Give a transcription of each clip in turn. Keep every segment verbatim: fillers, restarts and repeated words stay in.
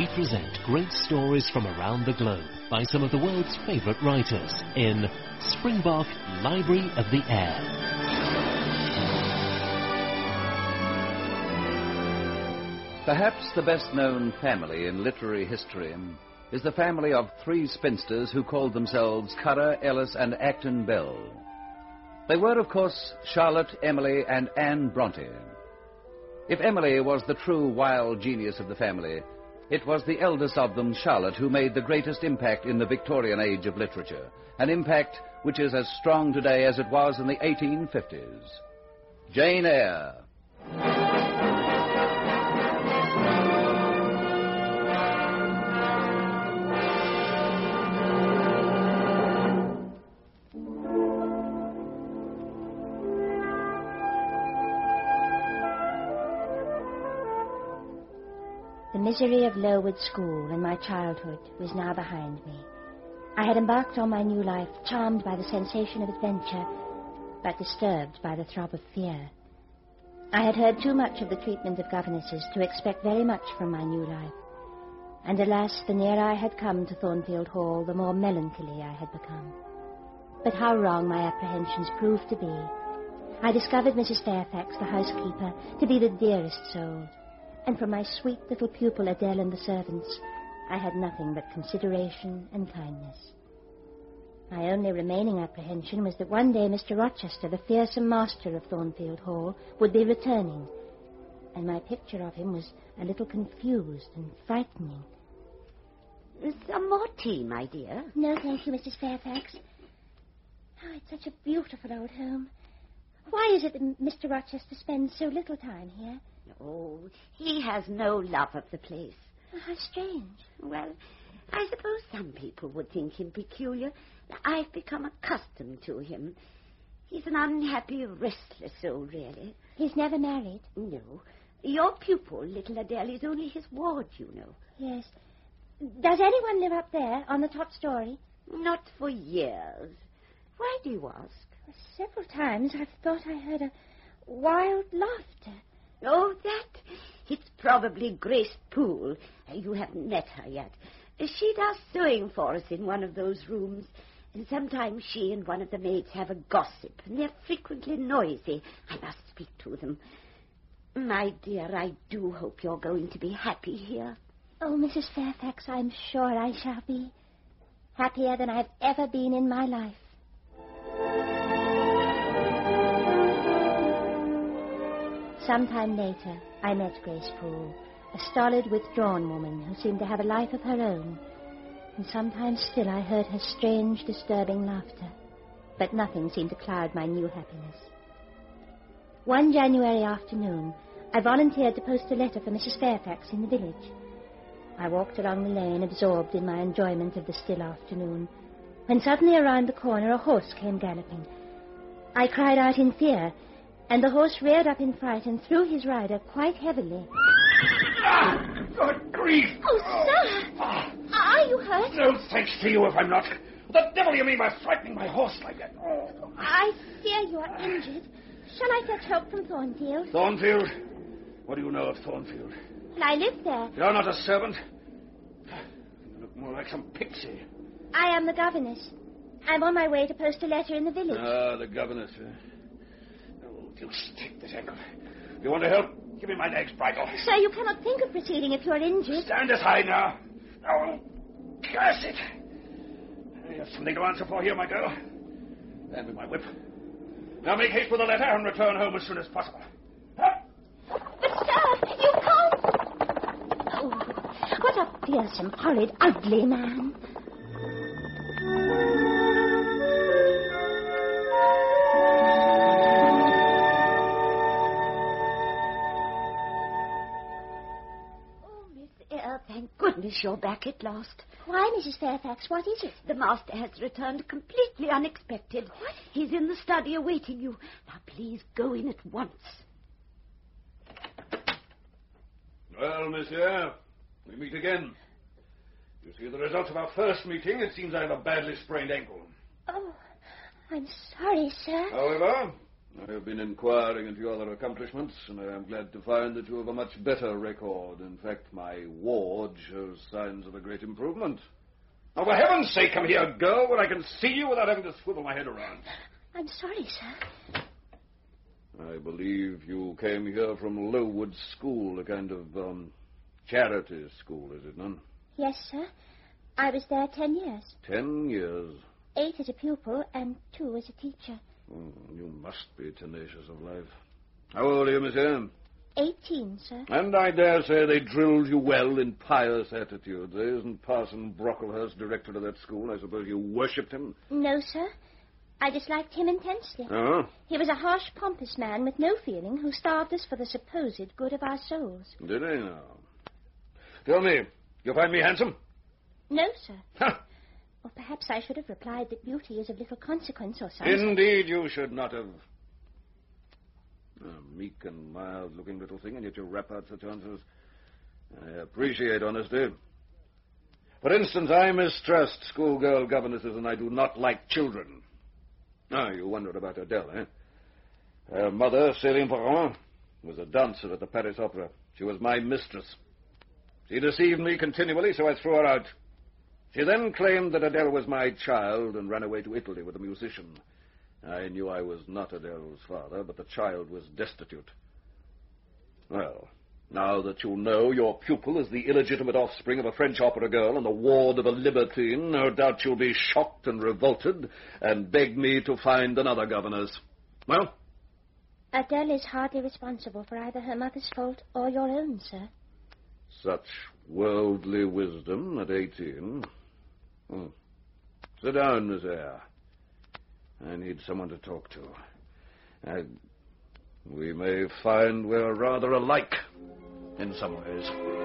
we present great stories from around the globe by some of the world's favorite writers in Springbok Library of the Air. Perhaps the best-known family in literary history is the family of three spinsters who called themselves Currer, Ellis, and Acton Bell. They were, of course, Charlotte, Emily, and Anne Bronte. If Emily was the true wild genius of the family, it was the eldest of them, Charlotte, who made the greatest impact in the Victorian age of literature, an impact which is as strong today as it was in the eighteen fifties. Jane Eyre. The misery of Lowood School in my childhood was now behind me. I had embarked on my new life, charmed by the sensation of adventure, but disturbed by the throb of fear. I had heard too much of the treatment of governesses to expect very much from my new life. And alas, the nearer I had come to Thornfield Hall, the more melancholy I had become. But how wrong my apprehensions proved to be. I discovered Missus Fairfax, the housekeeper, to be the dearest soul. And from my sweet little pupil Adele and the servants, I had nothing but consideration and kindness. My only remaining apprehension was that one day Mister Rochester, the fearsome master of Thornfield Hall, would be returning, and my picture of him was a little confused and frightening. Some more tea, my dear? No, thank you, Missus Fairfax. Oh, it's such a beautiful old home. Why is it that Mister Rochester spends so little time here? Oh, he has no love of the place. Oh, how strange. Well, I suppose some people would think him peculiar. I've become accustomed to him. He's an unhappy, restless soul, really. He's never married? No. Your pupil, little Adele, is only his ward, you know. Yes. Does anyone live up there, on the top story? Not for years. Why do you ask? Well, several times I've thought I heard a wild laughter. Oh, that? It's probably Grace Poole. You haven't met her yet. She does sewing for us in one of those rooms. And sometimes she and one of the maids have a gossip, and they're frequently noisy. I must speak to them. My dear, I do hope you're going to be happy here. Oh, Missus Fairfax, I'm sure I shall be. Happier than I've ever been in my life. Sometime later, I met Grace Poole, a stolid, withdrawn woman who seemed to have a life of her own. And sometimes still I heard her strange, disturbing laughter. But nothing seemed to cloud my new happiness. One January afternoon, I volunteered to post a letter for Missus Fairfax in the village. I walked along the lane, absorbed in my enjoyment of the still afternoon, when suddenly around the corner a horse came galloping. I cried out in fear, and the horse reared up in fright and threw his rider quite heavily. Ah, good grief! Oh, sir! Ah. Are you hurt? No thanks to you if I'm not. What the devil do you mean by frightening my horse like that? Oh. I fear you are injured. Shall I fetch help from Thornfield? Thornfield? What do you know of Thornfield? Well, I live there. You're not a servant. You look more like some pixie. I am the governess. I'm on my way to post a letter in the village. Ah, the governess. Uh... Oh, deuce, take this ankle. You want to help? Give me my leg's bridle. Sir, you cannot think of proceeding if you're injured. Stand aside now. Oh, curse it. You have something to answer for here, my girl. Hand me my whip. Now make haste with the letter and return home as soon as possible. Up. But, sir, you can't. Oh, what a fearsome, horrid, ugly man. Thank goodness you're back at last. Why, Missus Fairfax, what is it? The master has returned completely unexpected. What? He's in the study awaiting you. Now, please go in at once. Well, monsieur, we meet again. You see the result of our first meeting. It seems I have a badly sprained ankle. Oh, I'm sorry, sir. However, I have been inquiring into your other accomplishments, and I am glad to find that you have a much better record. In fact, my ward shows signs of a great improvement. Oh, for heaven's sake, come here, girl, where I can see you without having to swivel my head around. I'm sorry, sir. I believe you came here from Lowood School, a kind of, um, charity school, is it not? Yes, sir. I was there ten years. Ten years? Eight as a pupil and two as a teacher. Oh, you must be tenacious of life. How old are you, Miss Anne? Eighteen, sir. And I dare say they drilled you well in pious attitudes. Eh? Isn't Parson Brocklehurst director of that school? I suppose you worshipped him? No, sir. I disliked him intensely. Oh? He was a harsh, pompous man with no feeling who starved us for the supposed good of our souls. Did he now? Tell me, you find me handsome? No, sir. Huh. Or perhaps I should have replied that beauty is of little consequence or something. Indeed, you should not have. A meek and mild-looking little thing, and yet you rap out such answers. I appreciate honesty. For instance, I mistrust schoolgirl governesses, and I do not like children. Ah, you wondered about Adele, eh? Her mother, Céline Perron, was a dancer at the Paris Opera. She was my mistress. She deceived me continually, so I threw her out. She then claimed that Adele was my child and ran away to Italy with a musician. I knew I was not Adele's father, but the child was destitute. Well, now that you know your pupil is the illegitimate offspring of a French opera girl and the ward of a libertine, no doubt you'll be shocked and revolted and beg me to find another governess. Well? Adele is hardly responsible for either her mother's fault or your own, sir. Such worldly wisdom at eighteen. Hmm. Sit down, Miss Eyre. I need someone to talk to. I... We may find we're rather alike in some ways.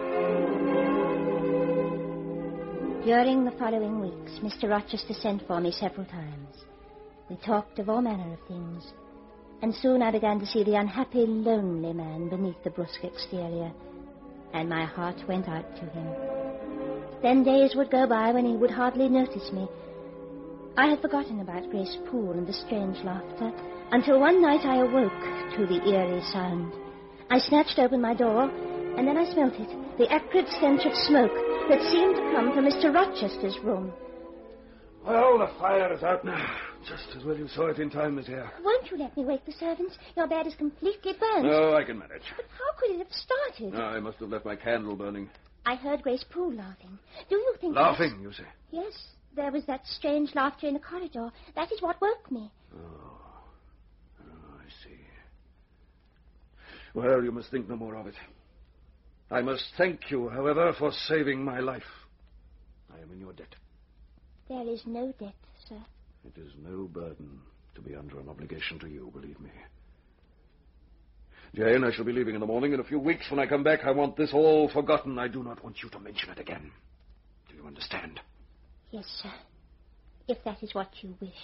During the following weeks, Mister Rochester sent for me several times. We talked of all manner of things, and soon I began to see the unhappy, lonely man beneath the brusque exterior, and my heart went out to him. Then days would go by when he would hardly notice me. I had forgotten about Grace Poole and the strange laughter, until one night I awoke to the eerie sound. I snatched open my door, and then I smelt it, the acrid stench of smoke that seemed to come from Mister Rochester's room. Well, the fire is out now. Just as well you saw it in time, Miss Eyre. Won't you let me wake the servants? Your bed is completely burnt. No, I can manage. But how could it have started? No, I must have left my candle burning. I heard Grace Poole laughing. Do you think Laughing, that's... you say? Yes, there was that strange laughter in the corridor. That is what woke me. Oh. Oh, I see. Well, you must think no more of it. I must thank you, however, for saving my life. I am in your debt. There is no debt, sir. It is no burden to be under an obligation to you, believe me. Jane, I shall be leaving in the morning. In a few weeks, when I come back, I want this all forgotten. I do not want you to mention it again. Do you understand? Yes, sir. If that is what you wish.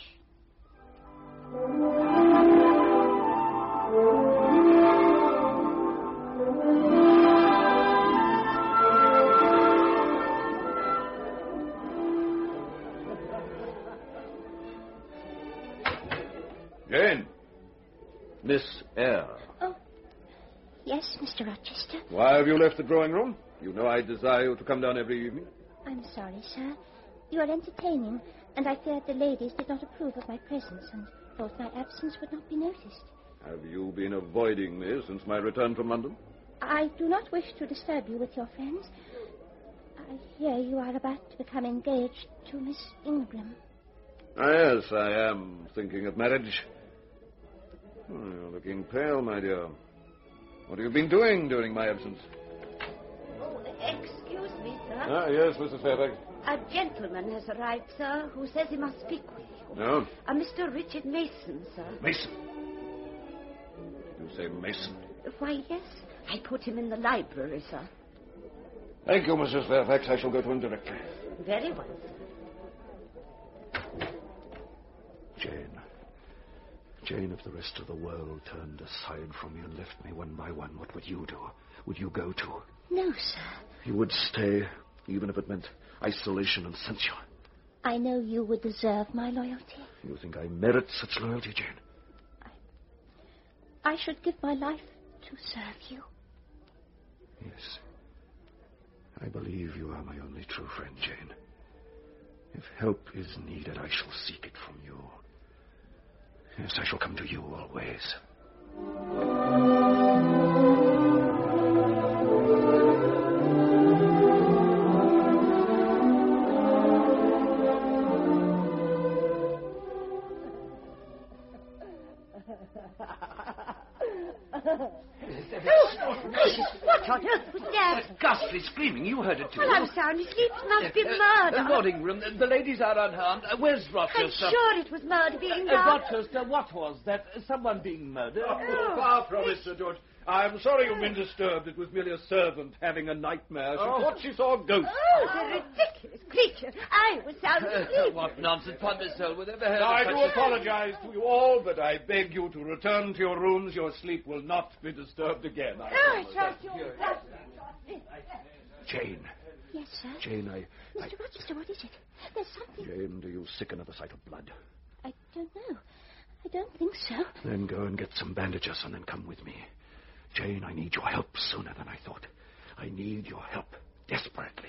Jane. Miss Eyre. Oh, yes, Mister Rochester. Why have you left the drawing room? You know I desire you to come down every evening. I'm sorry, sir. You are entertaining, and I feared the ladies did not approve of my presence and thought my absence would not be noticed. Have you been avoiding me since my return from London? I do not wish to disturb you with your friends. I hear you are about to become engaged to Miss Ingram. Ah, yes, I am thinking of marriage. Oh, you're looking pale, my dear. What have you been doing during my absence? Oh, excuse me, sir. Ah, yes, Missus Fairfax. A gentleman has arrived, sir, who says he must speak with you. No? A Mister Richard Mason, sir. Mason? Did you say Mason? Why, yes. I put him in the library, sir. Thank you, Missus Fairfax. I shall go to him directly. Very well, sir. Jane. Jane, if the rest of the world turned aside from me and left me one by one, what would you do? Would you go to? No, sir. You would stay, even if it meant isolation and censure. I know you would deserve my loyalty. You think I merit such loyalty, Jane? I, I should give my life to serve you. Yes. I believe you are my only true friend, Jane. If help is needed, I shall seek it from you. Yes, I shall come to you always. What on earth was that? Ghastly screaming. You heard it too. Well, I'm sound asleep. It must be murder. Uh, Morning room. The ladies are unharmed. Uh, where's I'm Rochester? sure it was murder being Uh, done. Rochester, what was that? Uh, someone being murdered? Oh, far from it, Sir George. I'm sorry you've been disturbed. It was merely a servant having a nightmare. She Oh. thought she saw a ghost. Oh, the ridiculous creature. I was sound asleep. What nonsense. Upon my soul, with ever heard Now, I of do such a- apologize to you all, but I beg you to return to your rooms. Your sleep will not be disturbed again. I Oh, promise. thank you. Jane, Yes, sir. Jane, I, I... Mister Rochester, what is it? There's something... Jane, do you sicken at the sight of blood? I don't know. I don't think so. Then go and get some bandages and then come with me. Jane, I need your help sooner than I thought. I need your help desperately.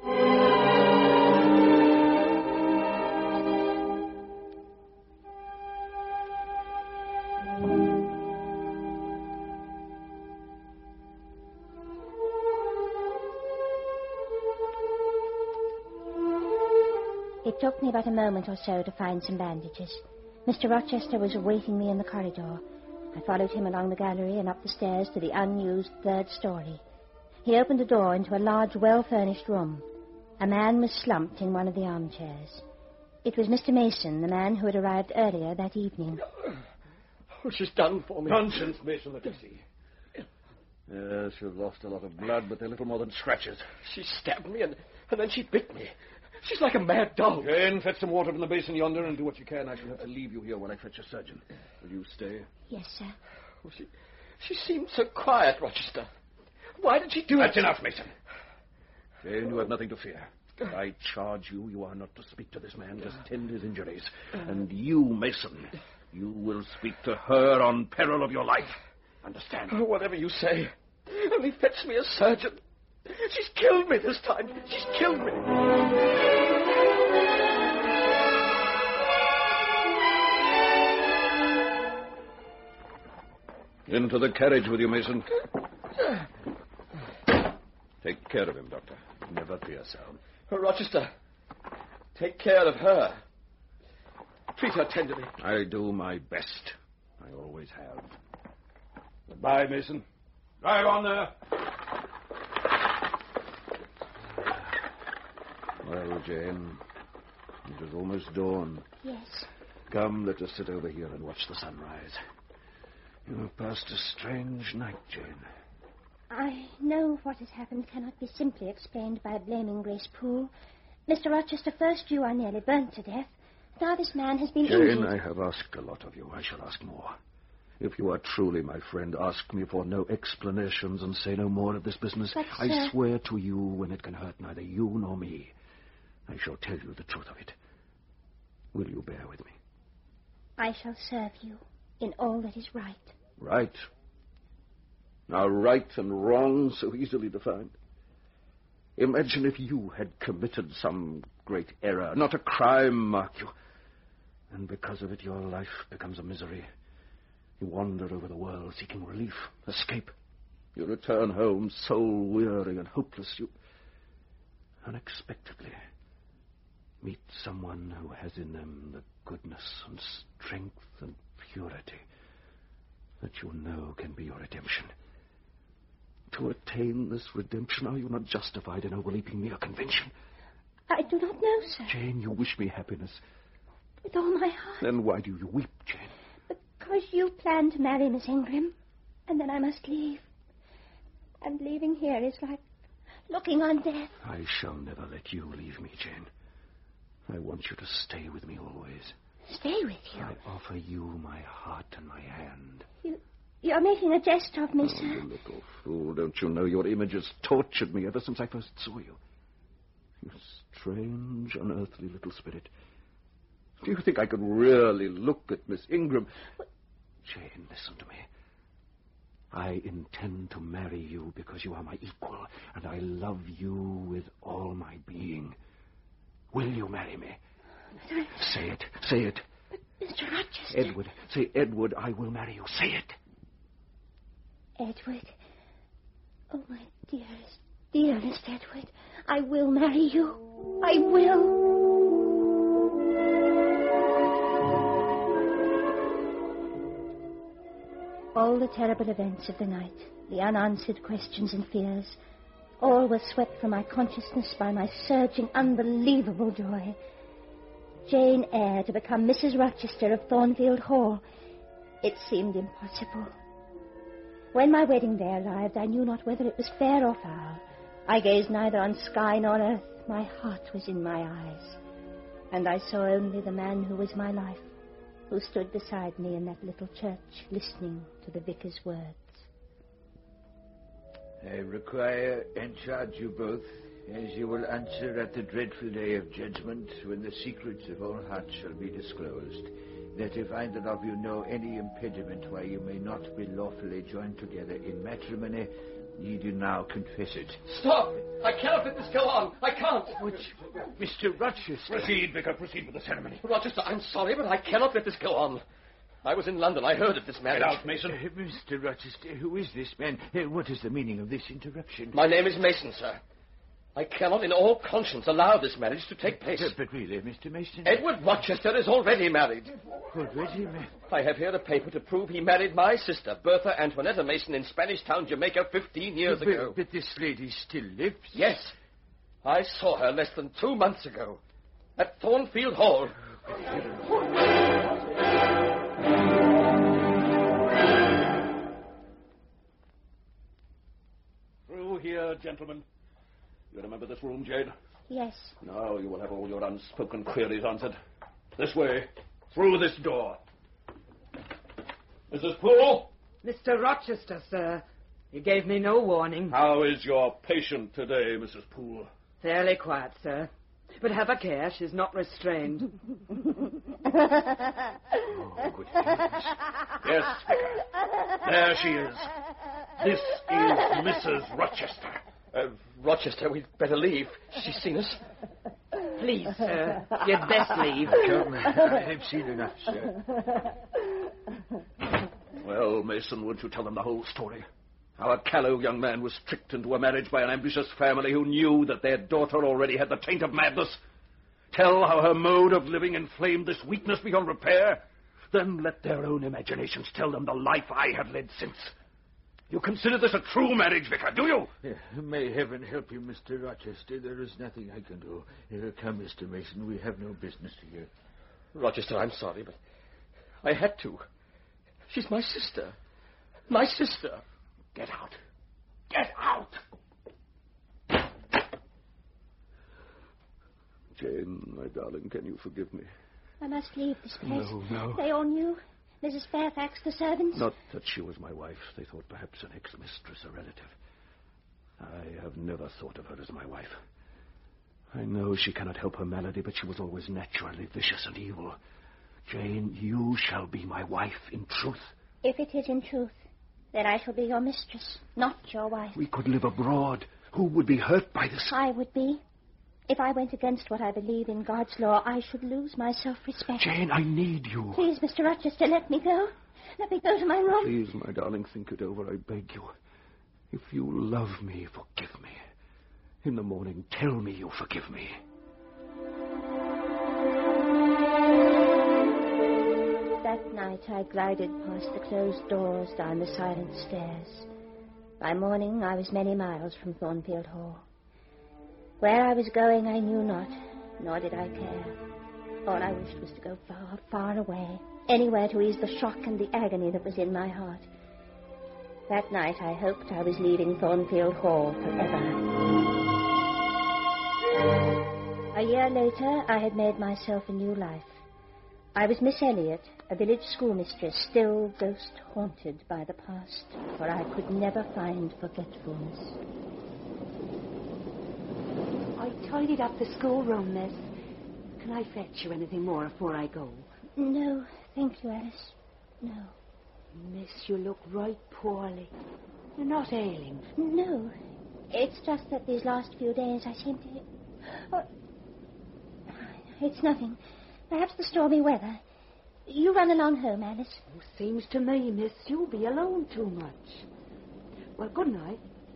It took me but a moment or so to find some bandages. Mister Rochester was awaiting me in the corridor. I followed him along the gallery and up the stairs to the unused third story. He opened a door into a large, well-furnished room. A man was slumped in one of the armchairs. It was Mister Mason, the man who had arrived earlier that evening. Oh, she's done for me. Nonsense, Mason, let me see. Yes, you've lost a lot of blood, but they're little more than scratches. She stabbed me and, and then she bit me. She's like a mad dog. Jane, fetch some water from the basin yonder and do what you can. I shall have to leave you here while I fetch a surgeon. Will you stay? Yes, sir. Oh, she, she seemed so quiet, Rochester. Why did she do That's it? enough, Mason. Jane, you have nothing to fear. I charge you, you are not to speak to this man. Just tend his injuries. And you, Mason, you will speak to her on peril of your life. Understand? Oh, whatever you say. Only fetch me a surgeon. She's killed me this time. She's killed me. Into the carriage with you, Mason. Take care of him, Doctor. Never fear, sir. Oh, Rochester, take care of her. Treat her tenderly. I do my best. I always have. Goodbye, Mason. Drive on there. Well, Jane, it is almost dawn. Yes. Come, let us sit over here and watch the sunrise. You have passed a strange night, Jane. I know what has happened cannot be simply explained by blaming Grace Poole. Mister Rochester, first you are nearly burnt to death. Now this man has been Jane, injured. I have asked a lot of you. I shall ask more. If you are truly my friend, ask me for no explanations and say no more of this business. But, I sir... swear to you, when it can hurt neither you nor me, I shall tell you the truth of it. Will you bear with me? I shall serve you in all that is right. Right. Now, right and wrong, so easily defined. Imagine if you had committed some great error, not a crime, mark you, and because of it your life becomes a misery. You wander over the world seeking relief, escape. You return home soul-weary and hopeless. You unexpectedly meet someone who has in them the goodness and strength and purity that you know can be your redemption. To attain this redemption, are you not justified in overleaping mere convention? I do not know, sir. Jane, you wish me happiness. With all my heart. Then why do you weep, Jane? Because you plan to marry Miss Ingram, and then I must leave. And leaving here is like looking on death. I shall never let you leave me, Jane. I want you to stay with me always. Stay with you? I offer you my heart and my hand. You, you're making a jest of me, Oh, sir. you little fool. Don't you know your image has tortured me ever since I first saw you? You strange, unearthly little spirit. Do you think I could really look at Miss Ingram? What? Jane, listen to me. I intend to marry you because you are my equal, and I love you with all my being. Will you marry me? I... Say it. Say it. But Mister Rochester... Edward. Say, Edward, I will marry you. Say it. Edward. Oh, my dearest, dearest Edward. I will marry you. I will. All the terrible events of the night, the unanswered questions and fears, all were swept from my consciousness by my surging, unbelievable joy. Jane Eyre to become Missus Rochester of Thornfield Hall. It seemed impossible. When my wedding day arrived, I knew not whether it was fair or foul. I gazed neither on sky nor earth. My heart was in my eyes. And I saw only the man who was my life, who stood beside me in that little church, listening to the vicar's words. I require and charge you both, as you will answer at the dreadful day of judgment, when the secrets of all hearts shall be disclosed, that if either of you know any impediment why you may not be lawfully joined together in matrimony, ye do now confess it. Stop! I cannot let this go on. I can't. Which, Mister Rochester... Proceed, Vicar, proceed with the ceremony. Rochester, I'm sorry, but I cannot let this go on. I was in London. I heard of this marriage. Get out, Mason. Uh, Mister Rochester, who is this man? Uh, what is the meaning of this interruption? My name is Mason, sir. I cannot in all conscience allow this marriage to take place. Uh, but really, Mister Mason... Edward Rochester is already married. Already married? I have here a paper to prove he married my sister, Bertha Antoinetta Mason, in Spanish Town, Jamaica, fifteen years but, ago. But this lady still lives? Yes. I saw her less than two months ago at Thornfield Hall. Through here, gentlemen. You remember this room, Jane? Yes. Now you will have all your unspoken queries answered. This way. Through this door. Missus Poole? Mister Rochester, sir. You gave me no warning. How is your patient today, Missus Poole? Fairly quiet, sir. But have a care, she's not restrained. Oh, good heavens. Yes, Vicar. There she is. This is Missus Rochester. Uh, Rochester, we'd better leave. She's seen us. Please, sir, you'd best leave. Come, I've seen enough, sir. Well, Mason, won't you tell them the whole story? How a callow young man was tricked into a marriage by an ambitious family who knew that their daughter already had the taint of madness. Tell how her mode of living inflamed this weakness beyond repair. Then let their own imaginations tell them the life I have led since. You consider this a true marriage, Vicar, do you? Yeah, may heaven help you, Mister Rochester. There is nothing I can do. Uh, come, Mister Mason, we have no business here. Rochester, I'm sorry, but I had to. She's my sister. My sister. Get out. Get out! Jane, my darling, can you forgive me? I must leave this place. No, no. They all knew. Missus Fairfax, the servants. Not that she was my wife. They thought perhaps an ex-mistress, a relative. I have never thought of her as my wife. I know she cannot help her malady, but she was always naturally vicious and evil. Jane, you shall be my wife in truth. If it is in truth, then I shall be your mistress, not your wife. We could live abroad. Who would be hurt by this? I would be. If I went against what I believe in God's law, I should lose my self-respect. Jane, I need you. Please, Mister Rochester, let me go. Let me go to my room. Please, my darling, think it over, I beg you. If you love me, forgive me. In the morning, tell me you forgive me. That night I glided past the closed doors down the silent stairs. By morning I was many miles from Thornfield Hall. Where I was going I knew not, nor did I care. All I wished was to go far, far away, anywhere to ease the shock and the agony that was in my heart. That night I hoped I was leaving Thornfield Hall forever. A year later I had made myself a new life. I was Miss Elliot, a village schoolmistress, still ghost-haunted by the past, for I could never find forgetfulness. I tidied up the schoolroom, miss. Can I fetch you anything more before I go? No, thank you, Alice. No. Miss, you look right poorly. You're not ailing. No. It's just that these last few days I seem to... Oh, it's nothing. Perhaps the stormy weather. You run along home, Alice. Oh, seems to me, miss, you be alone too much. Well, good night.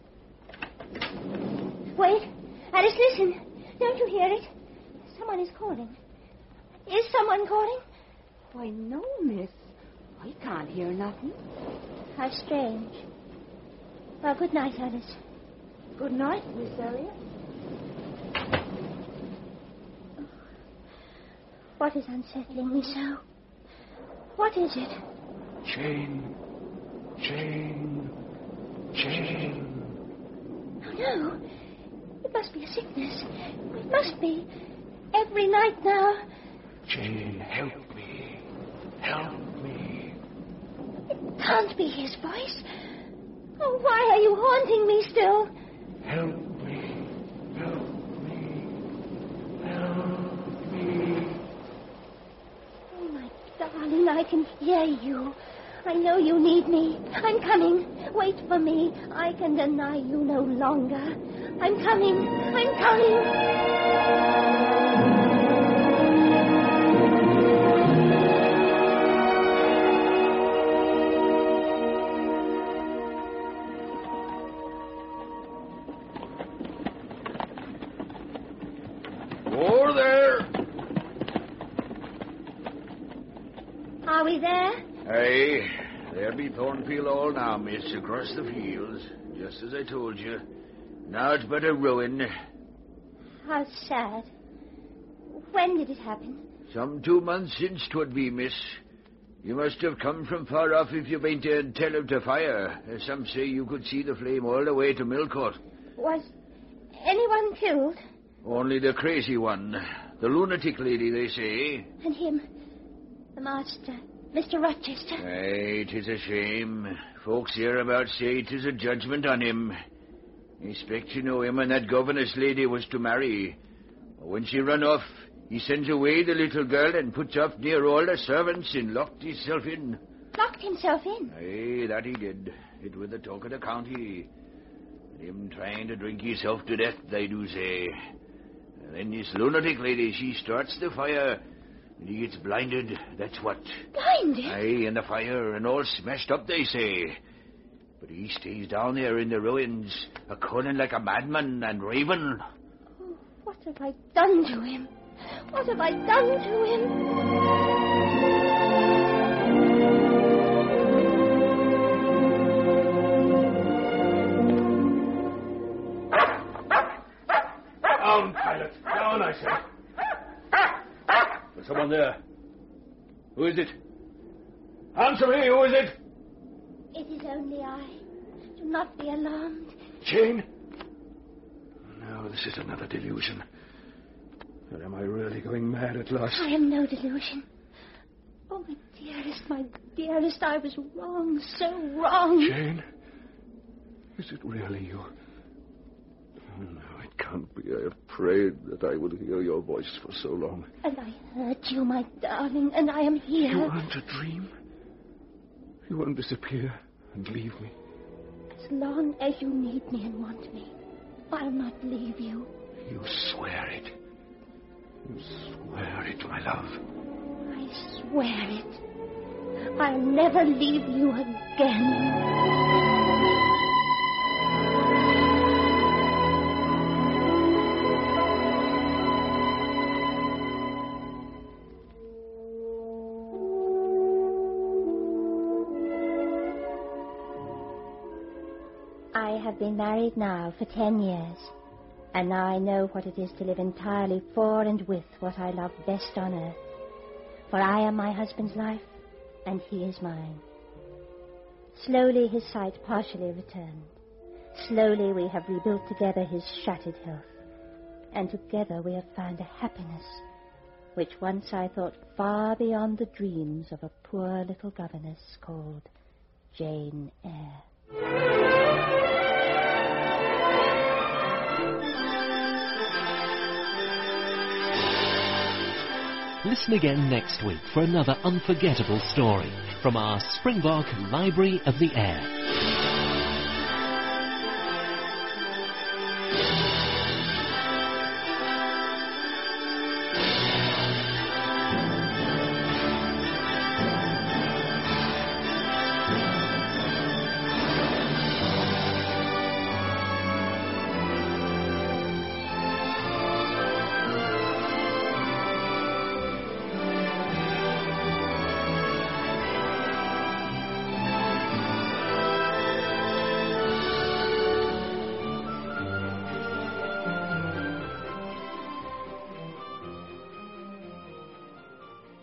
Wait. Alice, listen. Don't you hear it? Someone is calling. Is someone calling? Why, no, miss. I can't hear nothing. How strange. Well, good night, Alice. Good night, Miss Elliot. What is unsettling me so? What is it? Jane. Jane. Jane. Oh, no. It must be a sickness. It must be. Every night now. Jane, help me. Help me. It can't be his voice. Oh, why are you haunting me still? Help me. Help me. Help me. Oh, my darling, I can hear you. I know you need me. I'm coming. Wait for me. I can deny you no longer. I'm coming. I'm coming. Over there. Are we there? Aye, there be Thornfield Hall now, miss, across the fields, just as I told you. Now it's but a ruin. How sad. When did it happen? Some two months since 'twould be, miss. You must have come from far off if you been to tell of the fire. As some say you could see the flame all the way to Millcourt. Was anyone killed? Only the crazy one. The lunatic lady, they say. And him, the master, Mister Rochester. Aye, 'tis a shame. Folks hereabouts say 'tis a judgment on him. I expect you know him and that governess lady was to marry. When she run off, he sends away the little girl and puts off near all the servants and locked himself in. Locked himself in? Aye, that he did. It was the talk of the county. Him trying to drink himself to death, they do say. And then this lunatic lady, she starts the fire, and he gets blinded, that's what. Blinded? Aye, in the fire, and all smashed up, they say. But he stays down there in the ruins, a calling like a madman and raving. Oh, what have I done to him? What have I done to him? Down, Pilot. Down, I say. There's someone there. Who is it? Answer me, who is it? It is only I. Do not be alarmed. Jane? No, this is another delusion. Or am I really going mad at last? I am no delusion. Oh, my dearest, my dearest, I was wrong, so wrong. Jane? Is it really you? Oh, no, it can't be. I have prayed that I would hear your voice for so long. And I heard you, my darling, and I am here. You aren't a dream. You won't disappear and leave me. As long as you need me and want me, I'll not leave you. You swear it. You swear it, my love. I swear it. I'll never leave you again. I have been married now for ten years, and now I know what it is to live entirely for and with what I love best on earth. For I am my husband's life, and he is mine. Slowly his sight partially returned. Slowly we have rebuilt together his shattered health, and together we have found a happiness which once I thought far beyond the dreams of a poor little governess called Jane Eyre. Listen again next week for another unforgettable story from our Springbok Library of the Air.